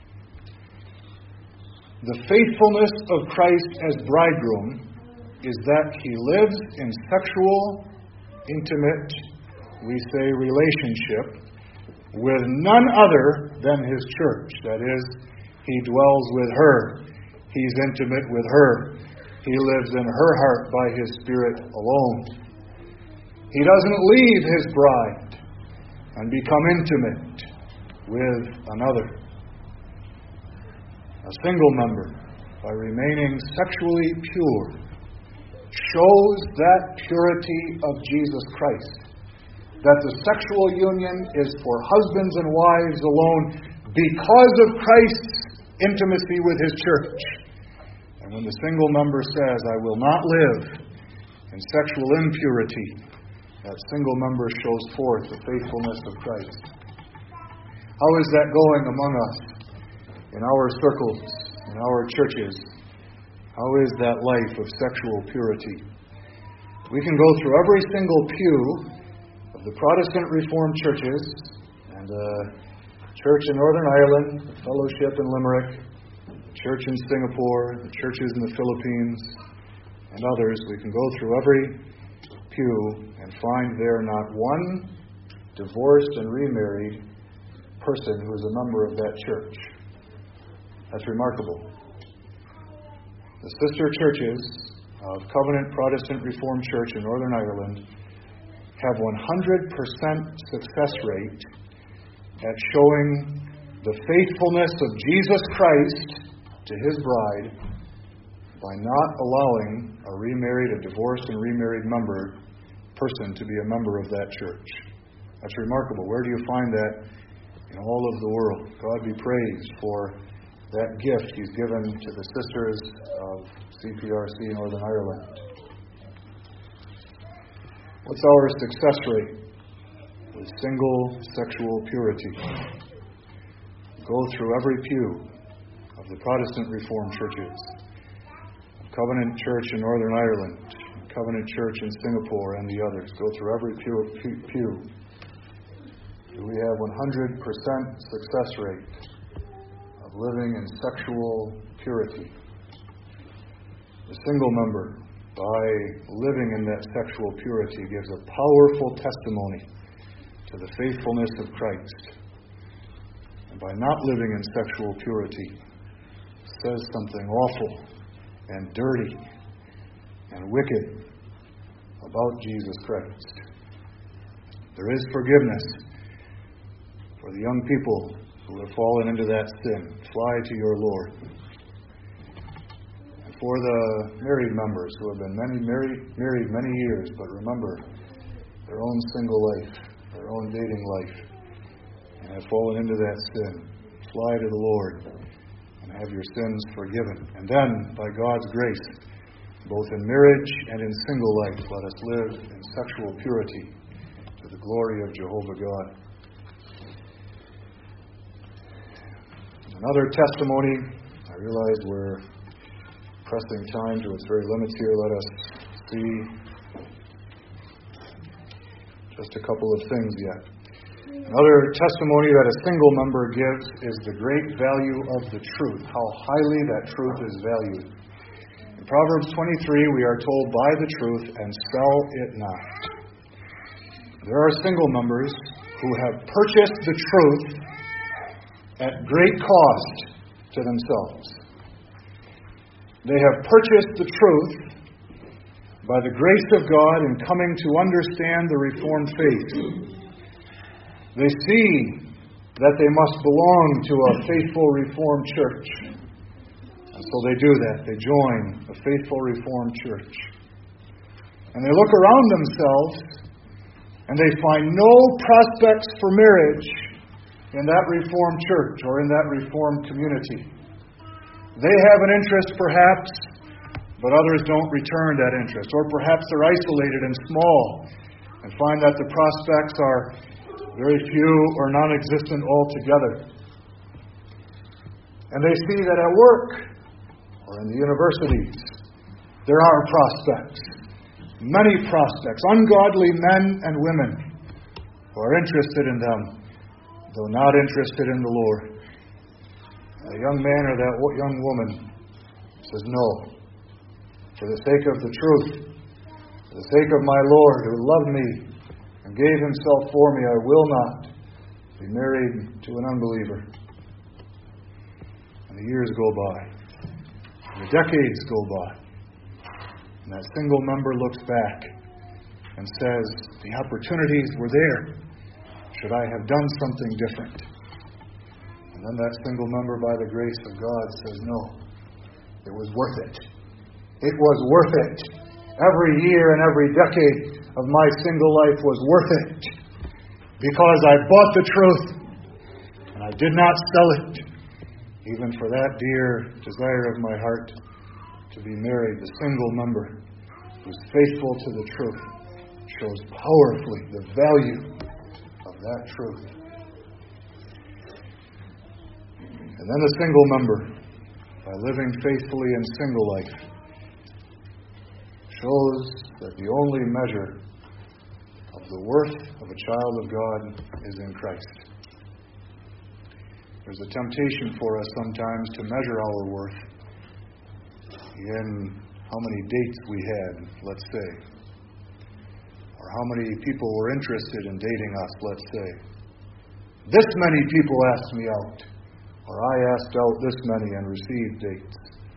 The faithfulness of Christ as bridegroom is that He lives in sexual, intimate, we say relationship, with none other than His church. That is, He dwells with her. He's intimate with her. He lives in her heart by His Spirit alone. He doesn't leave His bride and become intimate with another. A single member, by remaining sexually pure, shows that purity of Jesus Christ. That the sexual union is for husbands and wives alone because of Christ's intimacy with His church. And when the single member says, I will not live in sexual impurity, that single member shows forth the faithfulness of Christ. How is that going among us, in our circles, in our churches? How is that life of sexual purity? We can go through every single pew of the Protestant Reformed churches, and the church in Northern Ireland, the Fellowship in Limerick, the church in Singapore, the churches in the Philippines, and others. We can go through every pew and find there not one divorced and remarried person who is a member of that church. That's remarkable. The sister churches of Covenant Protestant Reformed Church in Northern Ireland have 100% success rate at showing the faithfulness of Jesus Christ to His bride by not allowing a divorced and remarried person to be a member of that church. That's remarkable. Where do you find that in all of the world? God be praised for that gift He's given to the sisters of CPRC Northern Ireland. What's our success rate with single sexual purity? Go through every pew of the Protestant Reformed churches, Covenant Church in Northern Ireland, Covenant Church in Singapore, and the others. Go through every pew. Do we have 100% success rate of living in sexual purity? The single member, by living in that sexual purity, gives a powerful testimony to the faithfulness of Christ. And by not living in sexual purity, says something awful and dirty and wicked about Jesus Christ. There is forgiveness for the young people who have fallen into that sin. Fly to your Lord. And for the married members who have been married many years, but remember their own single life, their own dating life, and have fallen into that sin. Fly to the Lord and have your sins forgiven. And then, by God's grace, both in marriage and in single life, let us live in sexual purity to the glory of Jehovah God. Another testimony, I realize we're pressing time to its very limits here, let us see just a couple of things yet. Another testimony that a single member gives is the great value of the truth, how highly that truth is valued. In Proverbs 23, we are told, "Buy the truth and sell it not." There are single members who have purchased the truth at great cost to themselves. They have purchased the truth by the grace of God in coming to understand the Reformed faith. They see that they must belong to a faithful Reformed church. And so they do that. They join a faithful Reformed church. And they look around themselves and they find no prospects for marriage in that Reformed church or in that Reformed community. They have an interest perhaps, but others don't return that interest. Or perhaps they're isolated and small and find that the prospects are very few or non-existent altogether. And they see that at work or in the universities, there are prospects, many prospects, ungodly men and women who are interested in them, though not interested in the Lord. A young man or that young woman says, "No, for the sake of the truth, for the sake of my Lord who loved me and gave himself for me, I will not be married to an unbeliever." And the years go by. And the decades go by. And that single member looks back and says, "The opportunities were there. Should I have done something different?" And then that single member, by the grace of God, says, "No, it was worth it. It was worth it. Every year and every decade of my single life was worth it, because I bought the truth and I did not sell it, even for that dear desire of my heart to be married." The single member who's faithful to the truth shows powerfully the value of that truth. And then the single member, by living faithfully in single life, shows that the only measure of the worth of a child of God is in Christ. There's a temptation for us sometimes to measure our worth in how many dates we had, let's say, or how many people were interested in dating us, let's say. This many people asked me out, or I asked out this many and received dates.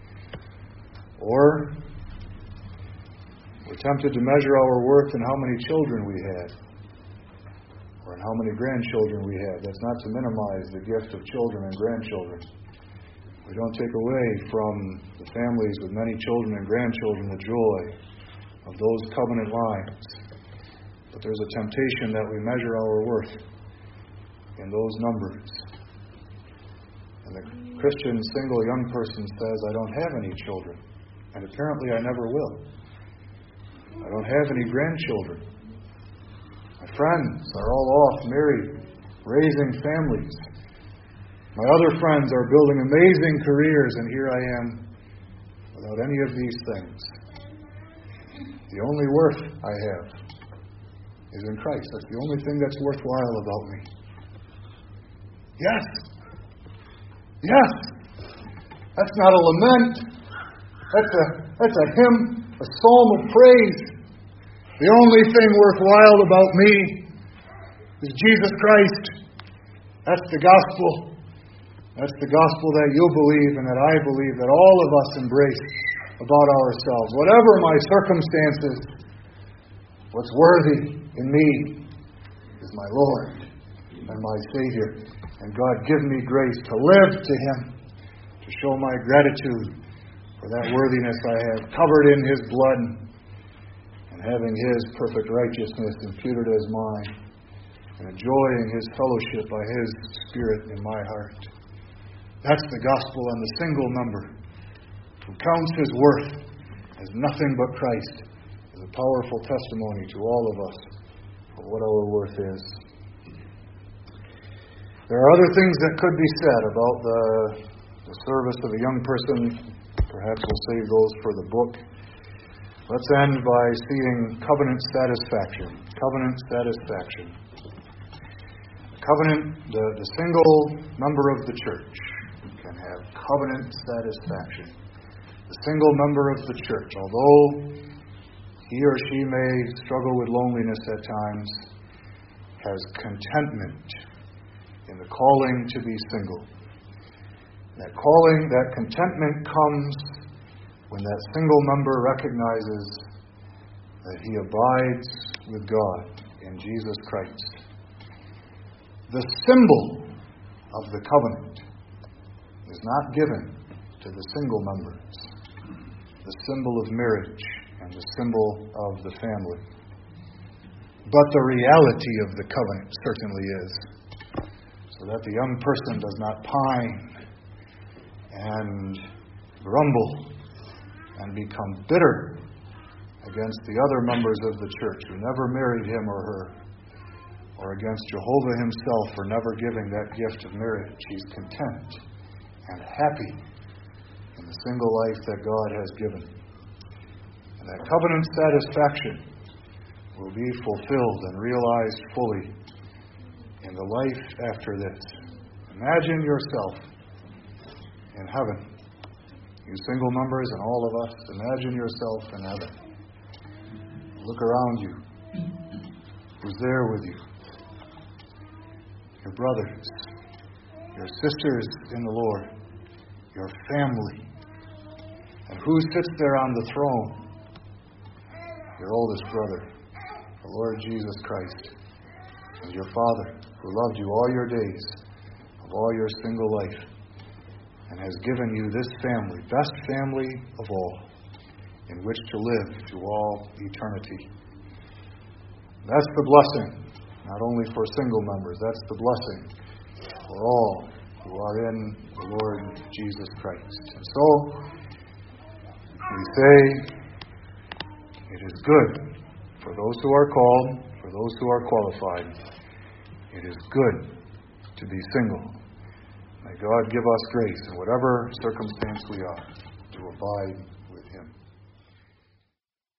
Or we're tempted to measure our worth in how many children we had, or in how many grandchildren we had. That's not to minimize the gift of children and grandchildren. We don't take away from the families with many children and grandchildren the joy of those covenant lines. But there's a temptation that we measure our worth in those numbers. And the Christian single young person says, "I don't have any children, and apparently I never will. I don't have any grandchildren. My friends are all off, married, raising families. My other friends are building amazing careers, and here I am without any of these things. The only worth I have is in Christ. That's the only thing that's worthwhile about me." Yes. Yes. That's not a lament. That's a hymn, a psalm of praise. The only thing worthwhile about me is Jesus Christ. That's the gospel. That's the gospel that you believe and that I believe, that all of us embrace about ourselves. Whatever my circumstances, what's worthy in me is my Lord and my Savior. And God give me grace to live to Him, to show my gratitude for that worthiness I have, covered in His blood, and having His perfect righteousness imputed as mine, and enjoying His fellowship by His Spirit in my heart. That's the gospel, and the single member who counts his worth as nothing but Christ is a powerful testimony to all of us for what our worth is. There are other things that could be said about the service of a young person Perhaps we'll save those for the book. Let's end by seeing covenant satisfaction. Covenant satisfaction. Covenant, the single member of the church can have covenant satisfaction. The single member of the church, although he or she may struggle with loneliness at times, has contentment in the calling to be single. That calling, that contentment comes when that single member recognizes that he abides with God in Jesus Christ. The symbol of the covenant is not given to the single members. The symbol of marriage and the symbol of the family. But the reality of the covenant certainly is, so that the young person does not pine and grumble and become bitter against the other members of the church who never married him or her, or against Jehovah himself for never giving that gift of marriage. He's content and happy in the single life that God has given. And that covenant satisfaction will be fulfilled and realized fully in the life after this. Imagine yourself in heaven. You single members and all of us, imagine yourself in heaven. Look around you. Who's there with you? Your brothers, your sisters in the Lord, your family. And who sits there on the throne? Your oldest brother, the Lord Jesus Christ, and your Father, who loved you all your days of all your single life, and has given you this family, best family of all, in which to live to all eternity. That's the blessing, not only for single members, that's the blessing for all who are in the Lord Jesus Christ. And so, we say, it is good for those who are called, for those who are qualified. It is good to be single. May God give us grace in whatever circumstance we are to abide